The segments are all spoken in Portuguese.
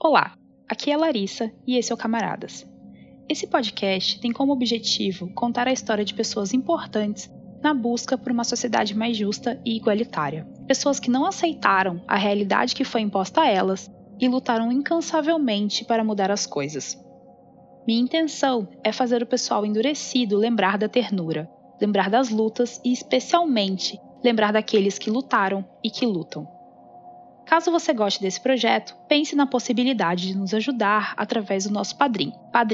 Olá, aqui é a Larissa e esse é o Camaradas. Esse podcast tem como objetivo contar a história de pessoas importantes na busca por uma sociedade mais justa e igualitária. Pessoas que não aceitaram a realidade que foi imposta a elas e lutaram incansavelmente para mudar as coisas. Minha intenção é fazer o pessoal endurecido lembrar da ternura, lembrar das lutas e, especialmente, lembrar daqueles que lutaram e que lutam. Caso você goste desse projeto, pense na possibilidade de nos ajudar através do nosso Padrim,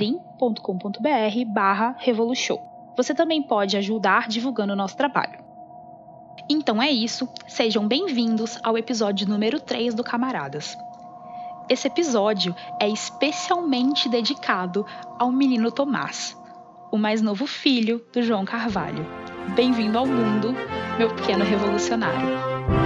padrim.com.br/revolushow. Você também pode ajudar divulgando o nosso trabalho. Então é isso, sejam bem-vindos ao episódio número 3 do Camaradas. Esse episódio é especialmente dedicado ao menino Tomás, o mais novo filho do João Carvalho. Bem-vindo ao mundo, meu pequeno revolucionário.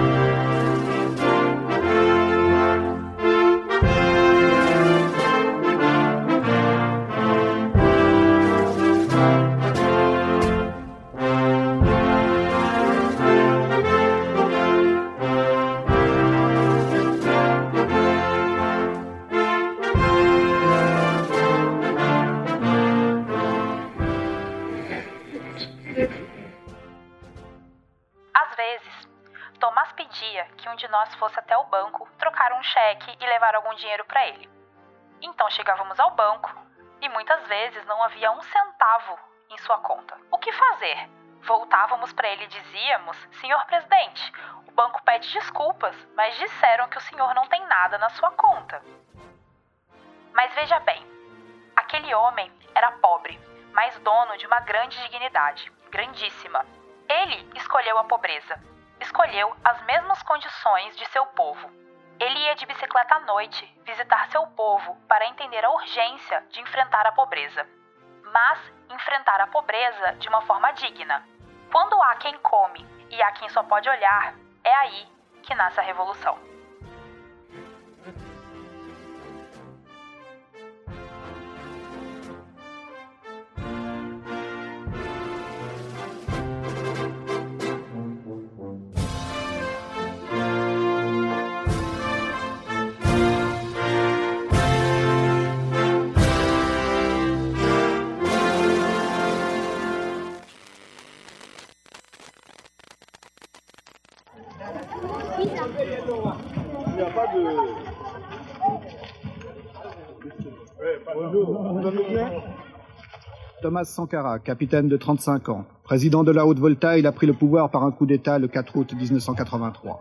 Às vezes, Tomás pedia que um de nós fosse até o banco trocar um cheque e levar algum dinheiro para ele. Então chegávamos ao banco e muitas vezes não havia um centavo em sua conta. O que fazer? Voltávamos para ele e dizíamos: "Senhor presidente, o banco pede desculpas, mas disseram que o senhor não tem nada na sua conta." Mas veja bem, aquele homem era pobre, mas dono de uma grande dignidade, grandíssima. Ele escolheu a pobreza, escolheu as mesmas condições de seu povo. Ele ia de bicicleta à noite visitar seu povo para entender a urgência de enfrentar a pobreza. Mas enfrentar a pobreza de uma forma digna. Quando há quem come e há quem só pode olhar, é aí que nasce a revolução. Thomas Sankara, capitaine de 35 ans. Président de la Haute-Volta, il a pris le pouvoir par un coup d'État le 4 août 1983.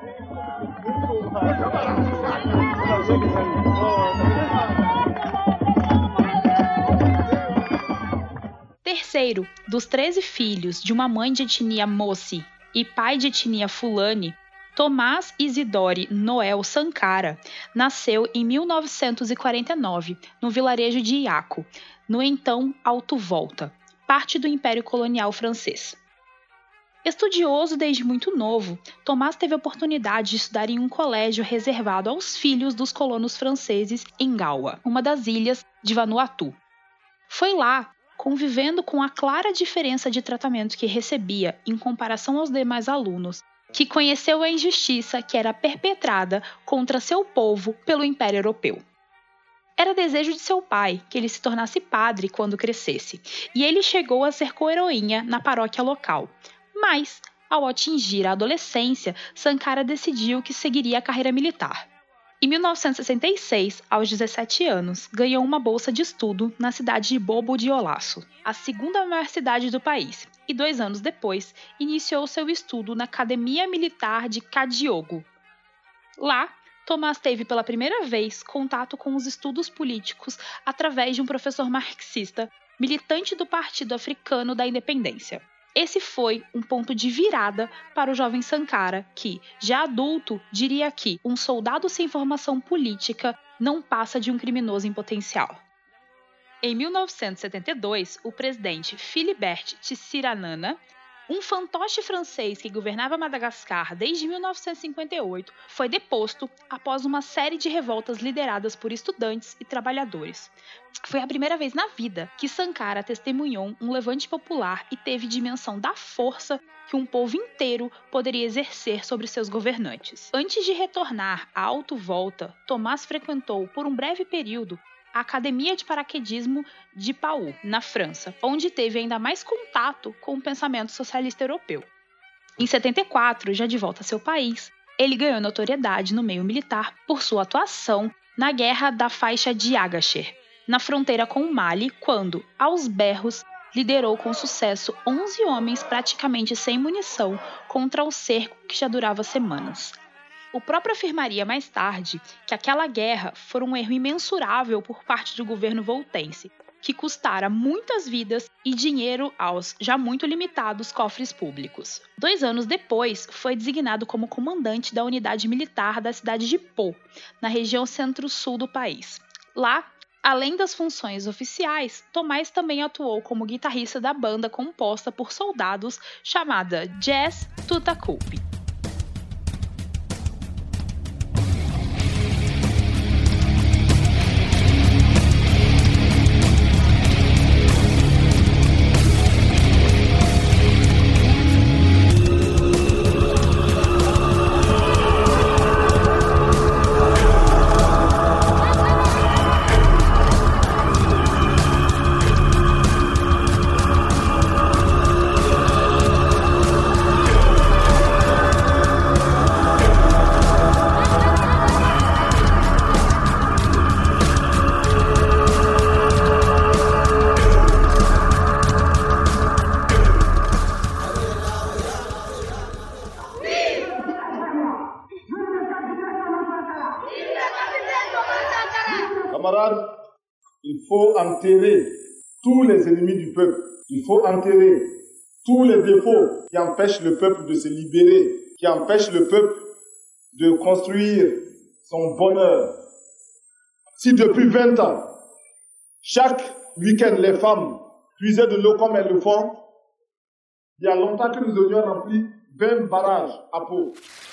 Terceiro dos 13 filhos de uma mãe de etnia Mossi e pai de etnia Fulani, Tomás Isidore Noel Sankara nasceu em 1949 no vilarejo de Iaco, no então Alto Volta, parte do Império Colonial Francês. Estudioso desde muito novo, Tomás teve a oportunidade de estudar em um colégio reservado aos filhos dos colonos franceses em Gaua, uma das ilhas de Vanuatu. Foi lá, convivendo com a clara diferença de tratamento que recebia em comparação aos demais alunos, que conheceu a injustiça que era perpetrada contra seu povo pelo Império Europeu. Era desejo de seu pai que ele se tornasse padre quando crescesse, e ele chegou a ser coroinha na paróquia local. Mas, ao atingir a adolescência, Sankara decidiu que seguiria a carreira militar. Em 1966, aos 17 anos, ganhou uma bolsa de estudo na cidade de Bobo Dioulasso, a segunda maior cidade do país, e 2 anos depois, iniciou seu estudo na Academia Militar de Kadiogo. Lá, Tomás teve pela primeira vez contato com os estudos políticos através de um professor marxista, militante do Partido Africano da Independência. Esse foi um ponto de virada para o jovem Sankara, que, já adulto, diria que um soldado sem formação política não passa de um criminoso em potencial. Em 1972, o presidente Philibert Tsiranana Um fantoche francês que governava Madagascar desde 1958 foi deposto após uma série de revoltas lideradas por estudantes e trabalhadores. Foi a primeira vez na vida que Sankara testemunhou um levante popular e teve dimensão da força que um povo inteiro poderia exercer sobre seus governantes. Antes de retornar à Alto Volta, Tomás frequentou por um breve período a Academia de Paraquedismo de Pau, na França, onde teve ainda mais contato com o pensamento socialista europeu. Em 74, já de volta a seu país, ele ganhou notoriedade no meio militar por sua atuação na Guerra da Faixa de Agacher, na fronteira com o Mali, quando, aos berros, liderou com sucesso 11 homens praticamente sem munição contra o cerco que já durava semanas. O próprio afirmaria mais tarde que aquela guerra foi um erro imensurável por parte do governo voltense, que custara muitas vidas e dinheiro aos já muito limitados cofres públicos. 2 anos depois, foi designado como comandante da unidade militar da cidade de Pau, na região centro-sul do país. Lá, além das funções oficiais, Tomás também atuou como guitarrista da banda composta por soldados chamada Jazz Tutaculpi. Camarades, il faut enterrer tous les ennemis du peuple. Il faut enterrer tous les défauts qui empêchent le peuple de se libérer, qui empêchent le peuple de construire son bonheur. Si depuis 20 ans, chaque week-end, les femmes puisaient de l'eau comme elles le font, il y a longtemps que nous aurions rempli 20 barrages à Pau.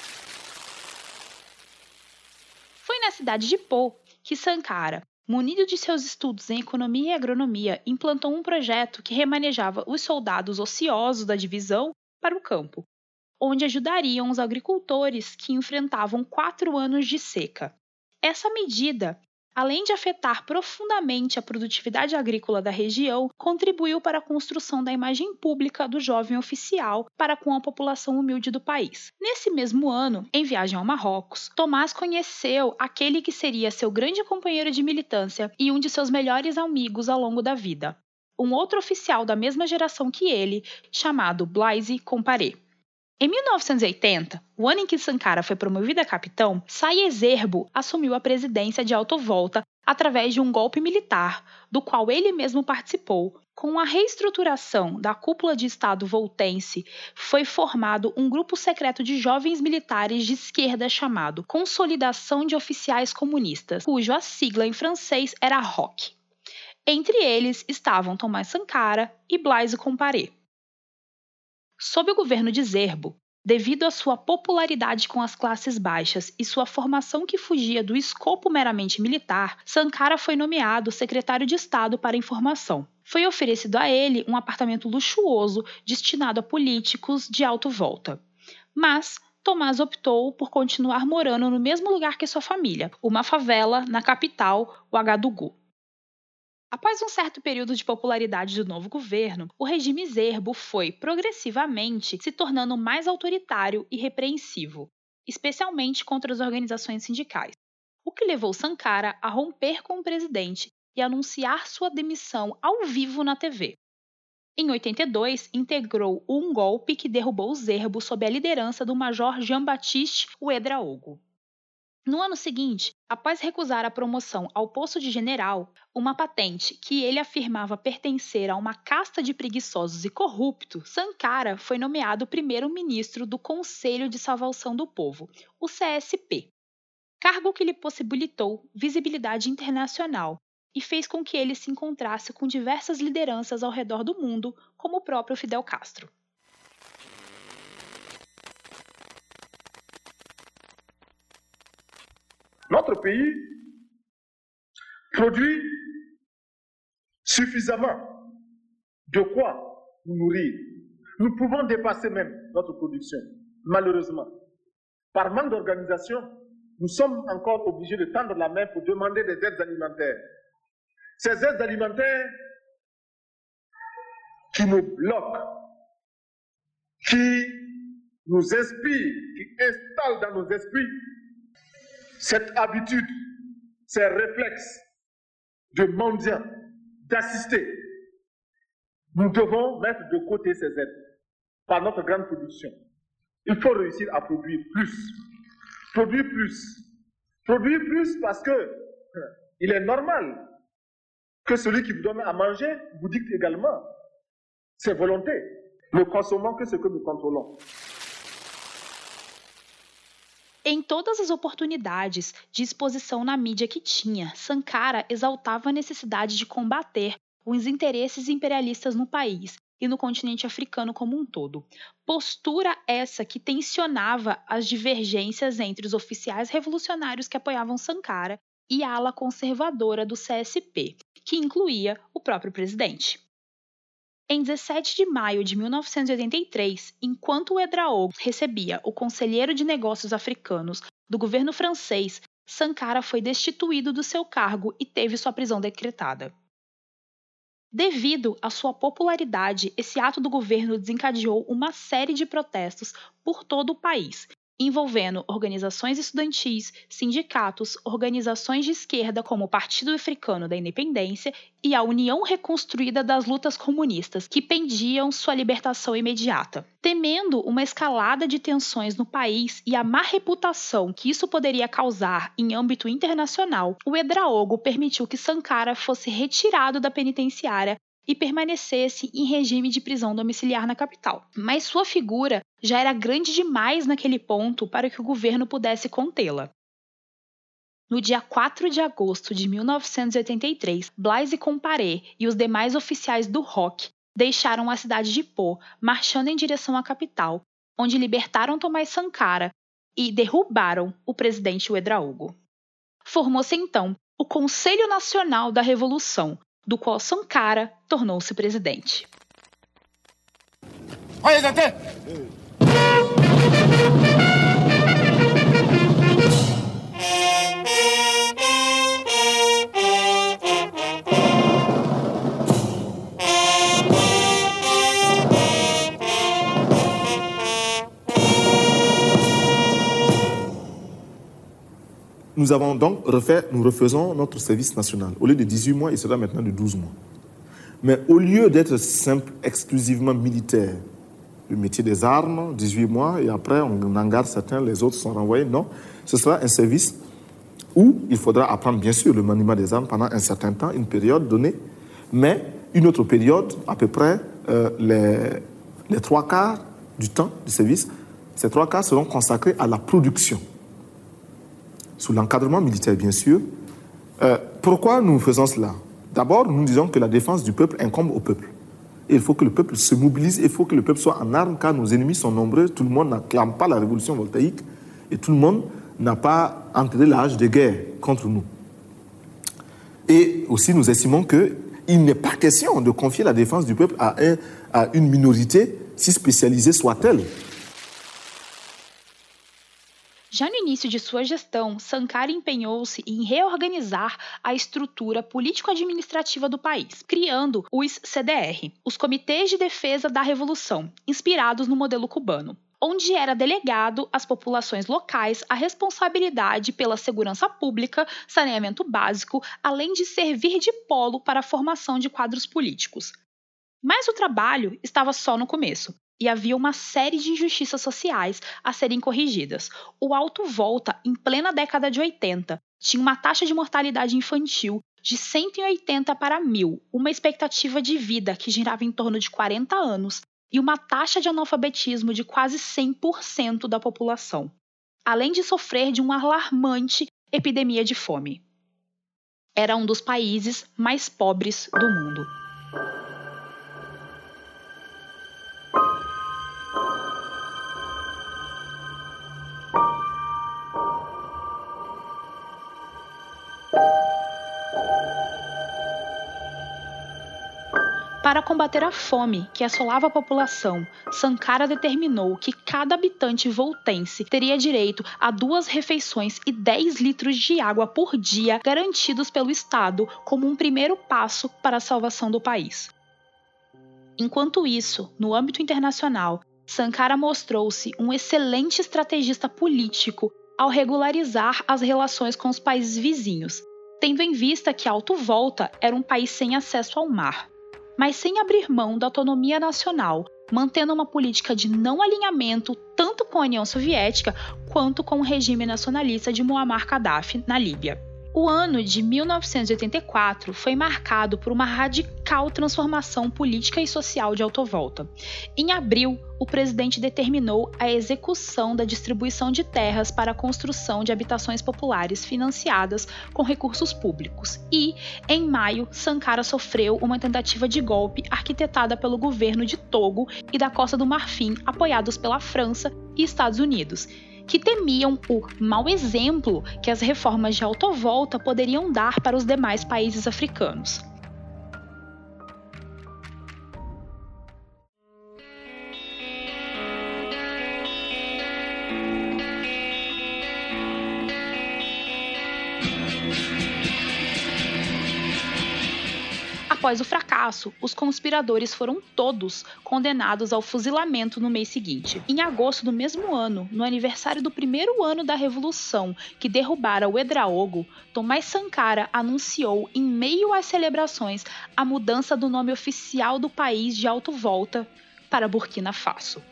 Foi na cidade de Pau que Sankara, munido de seus estudos em economia e agronomia, implantou um projeto que remanejava os soldados ociosos da divisão para o campo, onde ajudariam os agricultores que enfrentavam 4 anos de seca. Essa medida, além de afetar profundamente a produtividade agrícola da região, contribuiu para a construção da imagem pública do jovem oficial para com a população humilde do país. Nesse mesmo ano, em viagem ao Marrocos, Tomás conheceu aquele que seria seu grande companheiro de militância e um de seus melhores amigos ao longo da vida, um outro oficial da mesma geração que ele, chamado Blaise Compaoré. Em 1980, o ano em que Sankara foi promovido a capitão, Saie Zerbo assumiu a presidência de Alto Volta através de um golpe militar, do qual ele mesmo participou. Com a reestruturação da cúpula de Estado voltense, foi formado um grupo secreto de jovens militares de esquerda chamado Consolidação de Oficiais Comunistas, cuja sigla em francês era ROC. Entre eles estavam Tomás Sankara e Blaise Compaoré. Sob o governo de Zerbo, devido à sua popularidade com as classes baixas e sua formação que fugia do escopo meramente militar, Sankara foi nomeado secretário de Estado para a Informação. Foi oferecido a ele um apartamento luxuoso destinado a políticos de Alto Volta. Mas Tomás optou por continuar morando no mesmo lugar que sua família, uma favela na capital, Ouagadougou. Após um certo período de popularidade do novo governo, o regime Zerbo foi, progressivamente, se tornando mais autoritário e repreensivo, especialmente contra as organizações sindicais, o que levou Sankara a romper com o presidente e anunciar sua demissão ao vivo na TV. Em 82, integrou um golpe que derrubou o Zerbo sob a liderança do major Jean-Baptiste Ouédraogo. No ano seguinte, após recusar a promoção ao posto de general, uma patente que ele afirmava pertencer a uma casta de preguiçosos e corruptos, Sankara foi nomeado primeiro-ministro do Conselho de Salvação do Povo, o CSP, cargo que lhe possibilitou visibilidade internacional e fez com que ele se encontrasse com diversas lideranças ao redor do mundo, como o próprio Fidel Castro. Notre pays produit suffisamment de quoi nous nourrir. Nous pouvons dépasser même notre production, malheureusement. Par manque d'organisation, nous sommes encore obligés de tendre la main pour demander des aides alimentaires. Ces aides alimentaires qui nous bloquent, qui nous inspirent, qui installent dans nos esprits cette habitude, ces réflexes de mendiants, d'assister. Nous devons mettre de côté ces aides par notre grande production. Il faut réussir à produire plus. Produire plus. Produire plus parce que il est normal que celui qui vous donne à manger vous dicte également ses volontés. Nous consommons que ce que nous contrôlons. Em todas as oportunidades de exposição na mídia que tinha, Sankara exaltava a necessidade de combater os interesses imperialistas no país e no continente africano como um todo. Postura essa que tensionava as divergências entre os oficiais revolucionários que apoiavam Sankara e a ala conservadora do CSP, que incluía o próprio presidente. Em 17 de maio de 1983, enquanto o Ouedraogo recebia o conselheiro de negócios africanos do governo francês, Sankara foi destituído do seu cargo e teve sua prisão decretada. Devido à sua popularidade, esse ato do governo desencadeou uma série de protestos por todo o país, envolvendo organizações estudantis, sindicatos, organizações de esquerda como o Partido Africano da Independência e a União Reconstruída das Lutas Comunistas, que pediam sua libertação imediata. Temendo uma escalada de tensões no país e a má reputação que isso poderia causar em âmbito internacional, o Ouedraogo permitiu que Sankara fosse retirado da penitenciária e permanecesse em regime de prisão domiciliar na capital. Mas sua figura já era grande demais naquele ponto para que o governo pudesse contê-la. No dia 4 de agosto de 1983, Blaise Compaoré e os demais oficiais do ROC deixaram a cidade de Pau, marchando em direção à capital, onde libertaram Thomas Sankara e derrubaram o presidente Ouedraogo. Formou-se então o Conselho Nacional da Revolução, do qual Sankara tornou-se presidente. Nous refaisons notre service national. Au lieu de 18 mois, il sera maintenant de 12 mois. Mais au lieu d'être simple, exclusivement militaire, le métier des armes, 18 mois, et après on en garde certains, les autres sont renvoyés. Non, ce sera un service où il faudra apprendre bien sûr le maniement des armes pendant un certain temps, une période donnée, mais une autre période, à peu près les 3/4 du temps du service, ces 3/4 seront consacrés à la production. Sous l'encadrement militaire, bien sûr. Pourquoi nous faisons cela? D'abord, nous disons que la défense du peuple incombe au peuple. Et il faut que le peuple se mobilise, il faut que le peuple soit en armes, car nos ennemis sont nombreux, tout le monde n'acclame pas la révolution voltaïque, et tout le monde n'a pas entré l'âge de guerre contre nous. Et aussi, nous estimons qu'il n'est pas question de confier la défense du peuple à une minorité, si spécialisée soit-elle. Já no início de sua gestão, Sankara empenhou-se em reorganizar a estrutura político-administrativa do país, criando os CDR, os Comitês de Defesa da Revolução, inspirados no modelo cubano, onde era delegado às populações locais a responsabilidade pela segurança pública, saneamento básico, além de servir de polo para a formação de quadros políticos. Mas o trabalho estava só no começo. E havia uma série de injustiças sociais a serem corrigidas. O Alto Volta, em plena década de 80, tinha uma taxa de mortalidade infantil de 180 para 1000, uma expectativa de vida que girava em torno de 40 anos e uma taxa de analfabetismo de quase 100% da população, além de sofrer de uma alarmante epidemia de fome. Era um dos países mais pobres do mundo. Para combater a fome que assolava a população, Sankara determinou que cada habitante voltense teria direito a 2 refeições e 10 litros de água por dia garantidos pelo Estado como um primeiro passo para a salvação do país. Enquanto isso, no âmbito internacional, Sankara mostrou-se um excelente estrategista político ao regularizar as relações com os países vizinhos, tendo em vista que Alto Volta era um país sem acesso ao mar. Mas sem abrir mão da autonomia nacional, mantendo uma política de não alinhamento tanto com a União Soviética quanto com o regime nacionalista de Muammar Gaddafi na Líbia. O ano de 1984 foi marcado por uma radical transformação política e social de Alto Volta. Em abril, o presidente determinou a execução da distribuição de terras para a construção de habitações populares financiadas com recursos públicos. E, em maio, Sankara sofreu uma tentativa de golpe arquitetada pelo governo de Togo e da Costa do Marfim, apoiados pela França e Estados Unidos, que temiam o mau exemplo que as reformas de Alto Volta poderiam dar para os demais países africanos. Após o fracasso, os conspiradores foram todos condenados ao fuzilamento no mês seguinte. Em agosto do mesmo ano, no aniversário do primeiro ano da Revolução que derrubara o Ouedraogo, Tomás Sankara anunciou, em meio às celebrações, a mudança do nome oficial do país de Alto Volta para Burkina Faso.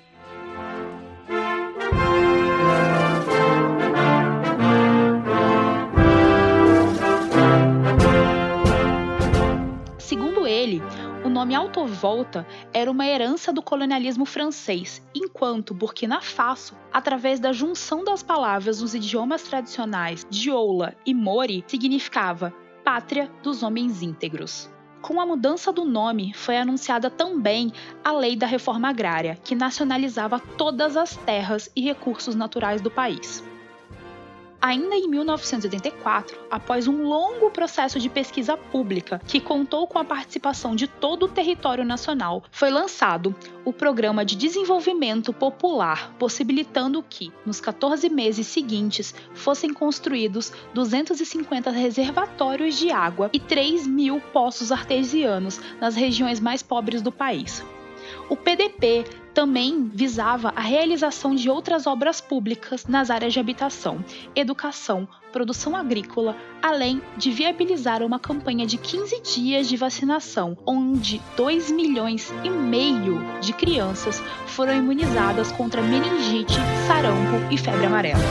Segundo ele, o nome Alto Volta era uma herança do colonialismo francês, enquanto Burkina Faso, através da junção das palavras nos idiomas tradicionais Dioula e Mori, significava Pátria dos Homens Íntegros. Com a mudança do nome, foi anunciada também a Lei da Reforma Agrária, que nacionalizava todas as terras e recursos naturais do país. Ainda em 1984, após um longo processo de pesquisa pública que contou com a participação de todo o território nacional, foi lançado o Programa de Desenvolvimento Popular, possibilitando que, nos 14 meses seguintes, fossem construídos 250 reservatórios de água e 3.000 poços artesianos nas regiões mais pobres do país. O PDP também visava a realização de outras obras públicas nas áreas de habitação, educação, produção agrícola, além de viabilizar uma campanha de 15 dias de vacinação, onde 2,5 milhões de crianças foram imunizadas contra meningite, sarampo e febre amarela.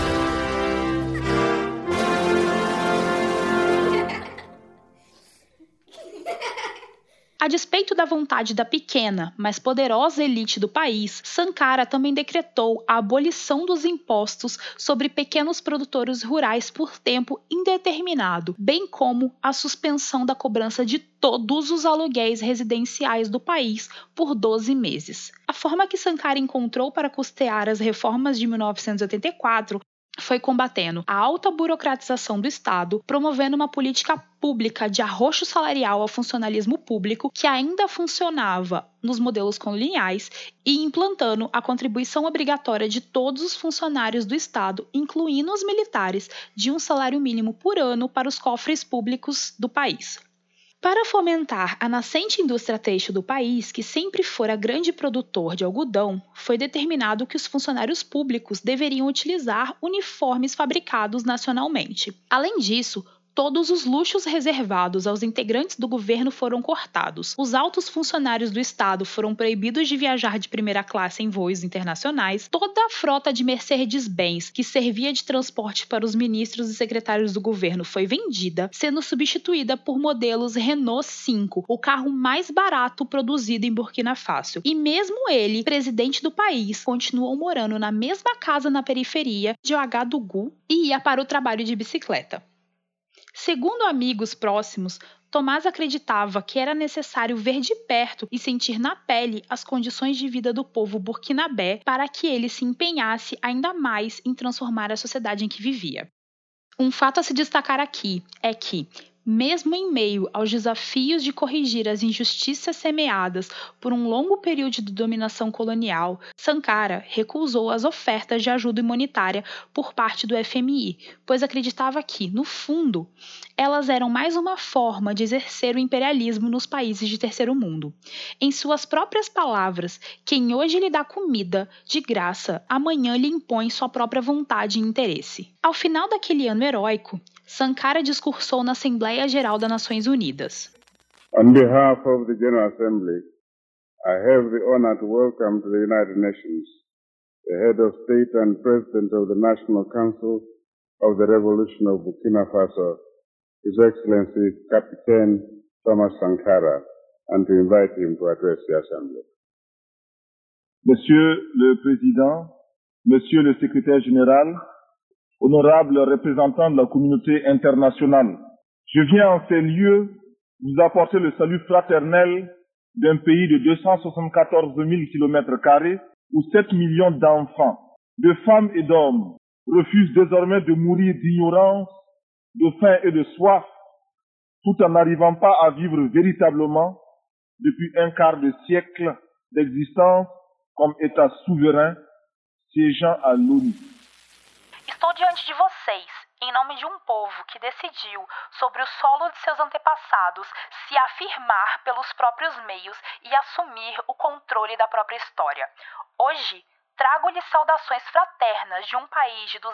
A despeito da vontade da pequena, mas poderosa elite do país, Sankara também decretou a abolição dos impostos sobre pequenos produtores rurais por tempo indeterminado, bem como a suspensão da cobrança de todos os aluguéis residenciais do país por 12 meses. A forma que Sankara encontrou para custear as reformas de 1984 foi combatendo a alta burocratização do Estado, promovendo uma política pública de arroxo salarial ao funcionalismo público que ainda funcionava nos modelos coloniais e implantando a contribuição obrigatória de todos os funcionários do Estado, incluindo os militares, de um salário mínimo por ano para os cofres públicos do país. Para fomentar a nascente indústria têxtil do país, que sempre fora grande produtor de algodão, foi determinado que os funcionários públicos deveriam utilizar uniformes fabricados nacionalmente. Além disso, todos os luxos reservados aos integrantes do governo foram cortados. Os altos funcionários do Estado foram proibidos de viajar de primeira classe em voos internacionais. Toda a frota de Mercedes-Benz, que servia de transporte para os ministros e secretários do governo, foi vendida, sendo substituída por modelos Renault 5, o carro mais barato produzido em Burkina Faso. E mesmo ele, presidente do país, continuou morando na mesma casa na periferia de Ouagadougou e ia para o trabalho de bicicleta. Segundo amigos próximos, Tomás acreditava que era necessário ver de perto e sentir na pele as condições de vida do povo burkinabé para que ele se empenhasse ainda mais em transformar a sociedade em que vivia. Um fato a se destacar aqui é que, Mesmo em meio aos desafios de corrigir as injustiças semeadas por um longo período de dominação colonial, Sankara recusou as ofertas de ajuda humanitária por parte do FMI, pois acreditava que, no fundo, elas eram mais uma forma de exercer o imperialismo nos países de terceiro mundo. Em suas próprias palavras, quem hoje lhe dá comida de graça, amanhã lhe impõe sua própria vontade e interesse. Ao final daquele ano heróico, Sankara discursou na Assembleia Geral das Nações Unidas. On behalf of the General Assembly, I have the honor to welcome to the United Nations the Head of State and President of the National Council of the Revolution of Burkina Faso, His Excellency Captain Thomas Sankara, and to invite him to address the Assembly. Monsieur le Président, Monsieur le Secrétaire Général, honorables représentants de la communauté internationale, je viens en ces lieux vous apporter le salut fraternel d'un pays de 274 000 km² où 7 millions d'enfants, de femmes et d'hommes refusent désormais de mourir d'ignorance, de faim et de soif, tout en n'arrivant pas à vivre véritablement depuis un quart de siècle d'existence comme État souverain siégeant à l'ONU. Estou diante de vocês, em nome de um povo que decidiu, sobre o solo de seus antepassados, se afirmar pelos próprios meios e assumir o controle da própria história. Hoje, trago-lhes saudações fraternas de um país de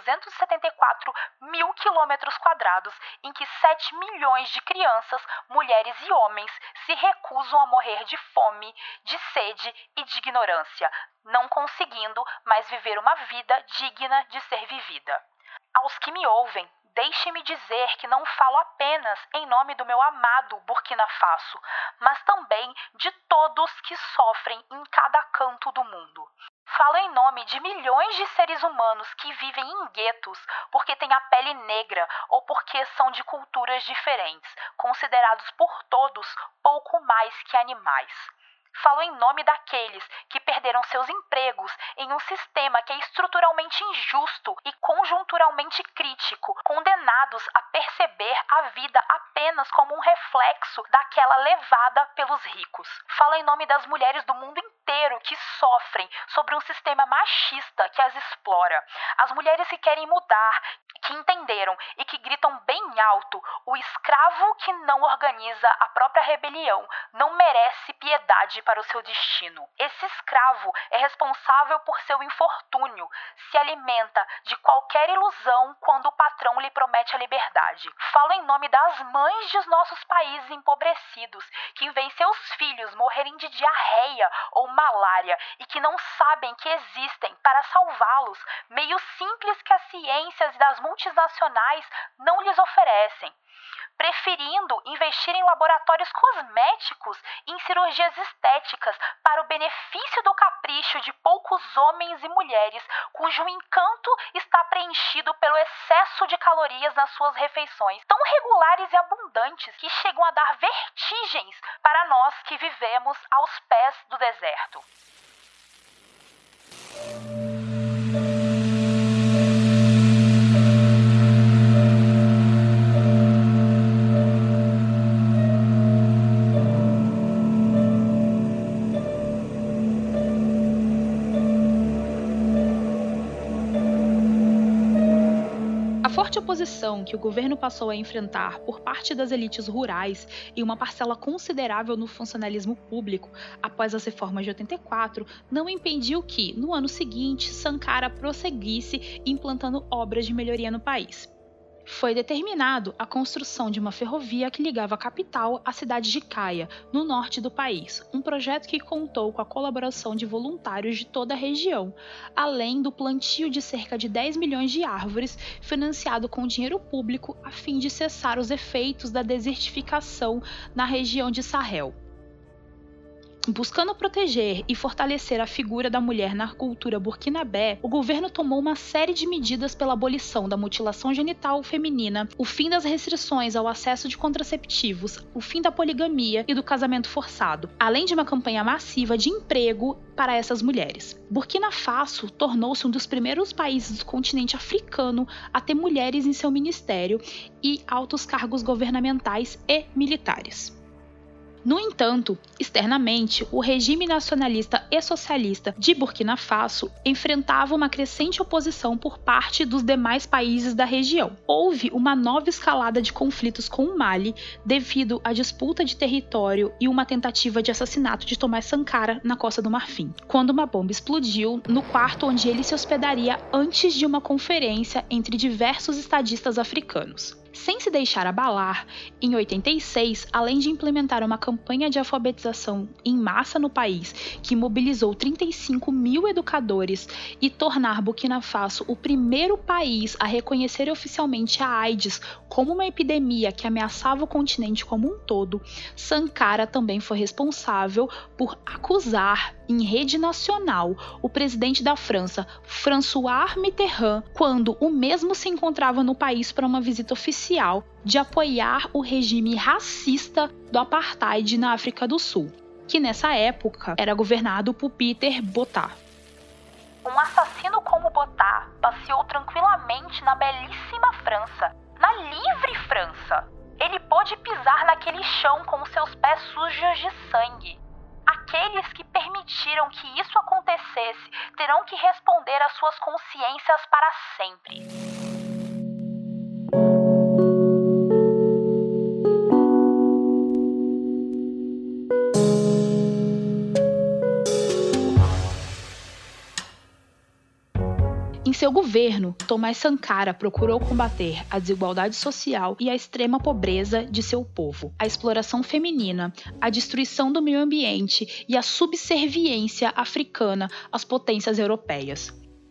274 mil quilômetros quadrados em que 7 milhões de crianças, mulheres e homens se recusam a morrer de fome, de sede e de ignorância, não conseguindo mais viver uma vida digna de ser vivida. Aos que me ouvem, deixe-me dizer que não falo apenas em nome do meu amado Burkina Faso, mas também de todos que sofrem em cada canto do mundo. Falo em nome de milhões de seres humanos que vivem em guetos porque têm a pele negra ou porque são de culturas diferentes, considerados por todos pouco mais que animais. Falo em nome daqueles que perderam seus empregos em um sistema que é estruturalmente injusto e conjunturalmente crítico, condenados a perceber a vida apenas como um reflexo daquela levada pelos ricos. Falo em nome das mulheres do mundo inteiro que sofrem sobre um sistema machista que as explora. As mulheres que querem mudar, que entenderam e que gritam bem alto: o escravo que não organiza a própria rebelião não merece piedade para o seu destino. Esse escravo é responsável por seu infortúnio, se alimenta de qualquer ilusão quando o patrão lhe promete a liberdade. Falo em nome das mães de nossos países empobrecidos, que veem seus filhos morrerem de diarreia ou malária e que não sabem que existem, para salvá-los, meios simples que as ciências das multinacionais não lhes oferecem, preferindo investir em laboratórios cosméticos e em cirurgias estéticas para o benefício do capricho de poucos homens e mulheres cujo encanto está preenchido pelo excesso de calorias nas suas refeições, tão regulares e abundantes que chegam a dar vertigens para nós que vivemos aos pés do deserto. A forte oposição que o governo passou a enfrentar por parte das elites rurais e uma parcela considerável no funcionalismo público após as reformas de 84 não impediu que, no ano seguinte, Sankara prosseguisse implantando obras de melhoria no país. Foi determinado a construção de uma ferrovia que ligava a capital à cidade de Kaya, no norte do país, um projeto que contou com a colaboração de voluntários de toda a região, além do plantio de cerca de 10 milhões de árvores, financiado com dinheiro público a fim de cessar os efeitos da desertificação na região de Sahel. Buscando proteger e fortalecer a figura da mulher na cultura burkinabé, o governo tomou uma série de medidas pela abolição da mutilação genital feminina, o fim das restrições ao acesso de contraceptivos, o fim da poligamia e do casamento forçado, além de uma campanha massiva de emprego para essas mulheres. Burkina Faso tornou-se um dos primeiros países do continente africano a ter mulheres em seu ministério e altos cargos governamentais e militares. No entanto, externamente, o regime nacionalista e socialista de Burkina Faso enfrentava uma crescente oposição por parte dos demais países da região. Houve uma nova escalada de conflitos com o Mali devido à disputa de território e uma tentativa de assassinato de Thomas Sankara na Costa do Marfim, quando uma bomba explodiu no quarto onde ele se hospedaria antes de uma conferência entre diversos estadistas africanos. Sem se deixar abalar, em 86, além de implementar uma campanha de alfabetização em massa no país, que mobilizou 35 mil educadores e tornar Burkina Faso o primeiro país a reconhecer oficialmente a AIDS como uma epidemia que ameaçava o continente como um todo, Sankara também foi responsável por acusar em rede nacional o presidente da França, François Mitterrand, quando o mesmo se encontrava no país para uma visita oficial, de apoiar o regime racista do apartheid na África do Sul, que nessa época era governado por Peter Botha. Um assassino como Botha passeou tranquilamente na belíssima França, na livre França. Ele pôde pisar naquele chão com seus pés sujos de sangue. Aqueles que permitiram que isso acontecesse terão que responder às suas consciências para sempre. Em seu governo, Thomas Sankara procurou combater a desigualdade social e a extrema pobreza de seu povo, a exploração feminina, a destruição do meio ambiente e a subserviência africana às potências europeias.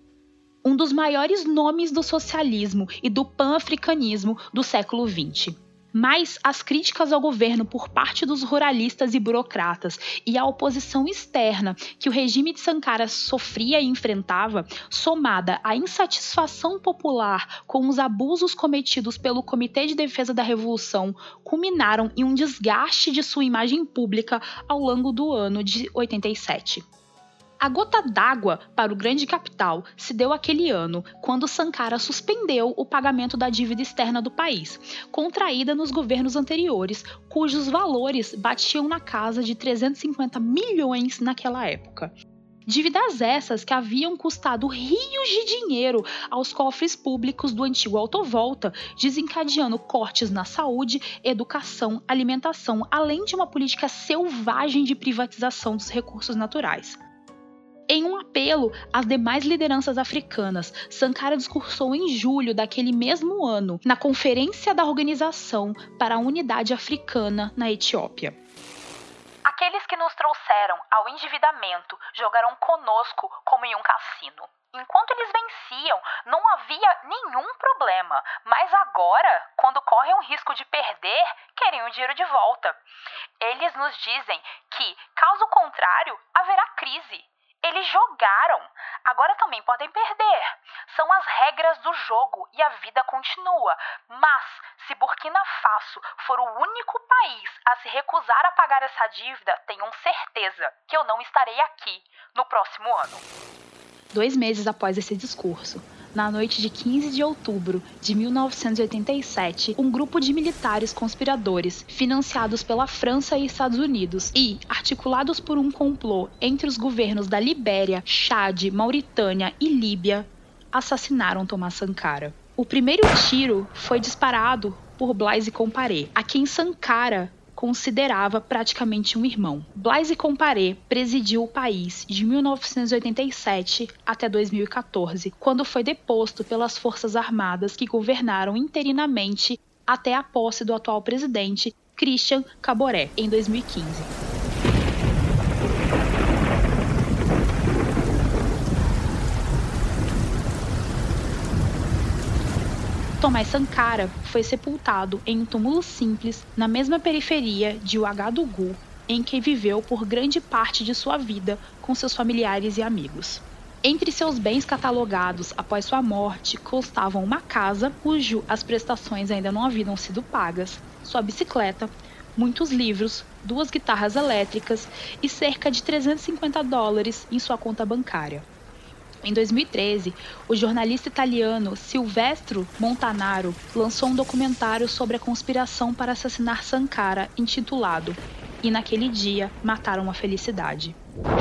Um dos maiores nomes do socialismo e do pan-africanismo do século XX. Mas as críticas ao governo por parte dos ruralistas e burocratas e a oposição externa que o regime de Sankara sofria e enfrentava, somada à insatisfação popular com os abusos cometidos pelo Comitê de Defesa da Revolução, culminaram em um desgaste de sua imagem pública ao longo do ano de 87. A gota d'água para o grande capital se deu aquele ano, quando Sankara suspendeu o pagamento da dívida externa do país, contraída nos governos anteriores, cujos valores batiam na casa de 350 milhões naquela época. Dívidas essas que haviam custado rios de dinheiro aos cofres públicos do antigo Autovolta, desencadeando cortes na saúde, educação, alimentação, além de uma política selvagem de privatização dos recursos naturais. Em um apelo às demais lideranças africanas, Sankara discursou em julho daquele mesmo ano, na Conferência da Organização para a Unidade Africana na Etiópia. Aqueles que nos trouxeram ao endividamento jogaram conosco como em um cassino. Enquanto eles venciam, não havia nenhum problema, mas agora, quando correm o risco de perder, querem o dinheiro de volta. Eles nos dizem que, caso contrário, haverá crise. Eles jogaram, agora também podem perder. São as regras do jogo e a vida continua. Mas, se Burkina Faso for o único país a se recusar a pagar essa dívida, tenham certeza que eu não estarei aqui no próximo ano. 2 meses após esse discurso, na noite de 15 de outubro de 1987, um grupo de militares conspiradores, financiados pela França e Estados Unidos e articulados por um complô entre os governos da Libéria, Chad, Mauritânia e Líbia, assassinaram Thomas Sankara. O primeiro tiro foi disparado por Blaise Compaoré, a quem Sankara considerava praticamente um irmão. Blaise Compaoré presidiu o país de 1987 até 2014, quando foi deposto pelas Forças Armadas que governaram interinamente até a posse do atual presidente, Christian Kaboré, em 2015. Thomas Sankara foi sepultado em um túmulo simples na mesma periferia de Ouagadougou, em que viveu por grande parte de sua vida com seus familiares e amigos. Entre seus bens catalogados após sua morte constavam uma casa, cujo as prestações ainda não haviam sido pagas, sua bicicleta, muitos livros, 2 guitarras elétricas e cerca de $350 em sua conta bancária. Em 2013, o jornalista italiano Silvestro Montanaro lançou um documentário sobre a conspiração para assassinar Sankara, intitulado "E naquele dia mataram a felicidade".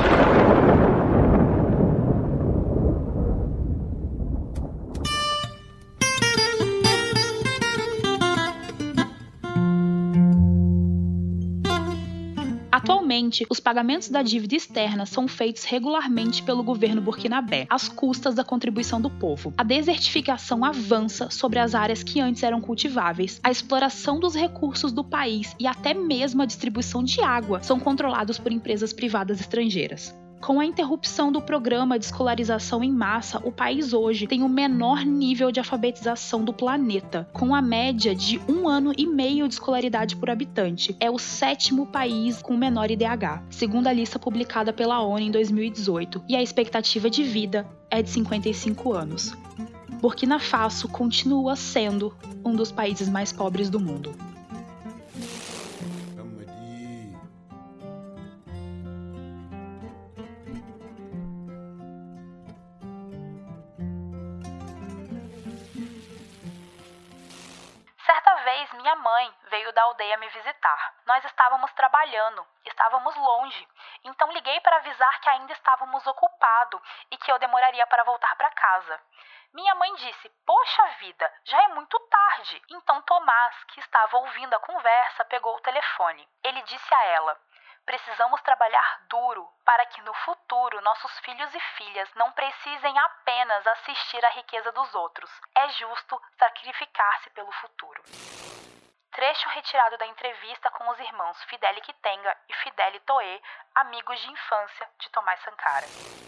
Atualmente, os pagamentos da dívida externa são feitos regularmente pelo governo burkinabé, às custas da contribuição do povo. A desertificação avança sobre as áreas que antes eram cultiváveis, a exploração dos recursos do país e até mesmo a distribuição de água são controlados por empresas privadas estrangeiras. Com a interrupção do programa de escolarização em massa, o país hoje tem o menor nível de alfabetização do planeta, com a média de 1 ano e meio de escolaridade por habitante. É o 7º país com menor IDH, segundo a lista publicada pela ONU em 2018, e a expectativa de vida é de 55 anos. Burkina Faso continua sendo um dos países mais pobres do mundo. Certa vez, minha mãe veio da aldeia me visitar. Nós estávamos trabalhando, estávamos longe, então liguei para avisar que ainda estávamos ocupados e que eu demoraria para voltar para casa. Minha mãe disse: "Poxa vida, já é muito tarde." Então Tomás, que estava ouvindo a conversa, pegou o telefone. Ele disse a ela: "Precisamos trabalhar duro para que no futuro nossos filhos e filhas não precisem apenas assistir à riqueza dos outros. É justo sacrificar-se pelo futuro." Trecho retirado da entrevista com os irmãos Fidel Kitenga e Fidel Toé, amigos de infância de Tomás Sankara.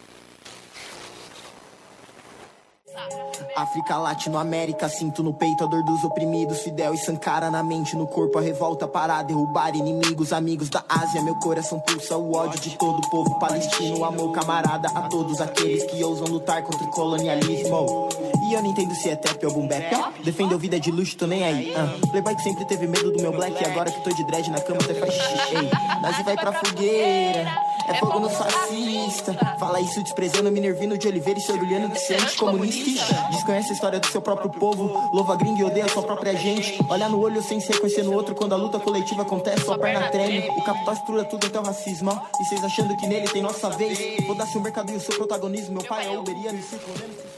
África, Latinoamérica, sinto no peito a dor dos oprimidos. Fidel e Sankara na mente, no corpo a revolta para derrubar inimigos. Amigos da Ásia, meu coração pulsa o ódio de todo o povo palestino. Amor camarada a todos aqueles que ousam lutar contra o colonialismo. E eu não entendo se é trap ou boom bap. Defendeu vida de luxo, tô nem aí. Playboy que sempre teve medo do meu black, e agora que tô de dread na cama até faz xixi. Ei, nós vai pra fogueira, é fogo no fascista. Fala isso desprezando Minervino de Oliveira e se orgulhando de ser anticomunista. Desconhece a história do seu próprio povo, louva a gringa e odeia a sua própria gente. Olha no olho sem se reconhecer no outro, quando a luta coletiva acontece, sua perna treme. O capital estrutura tudo até o racismo, e vocês achando que nele tem nossa vez. Foda-se o mercado e o seu protagonismo, meu pai é Uber e me circundando.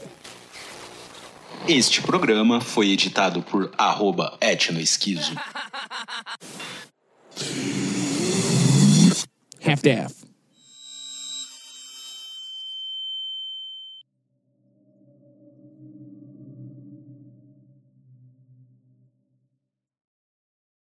Este programa foi editado por @etnoesquizo. Half-Deaf.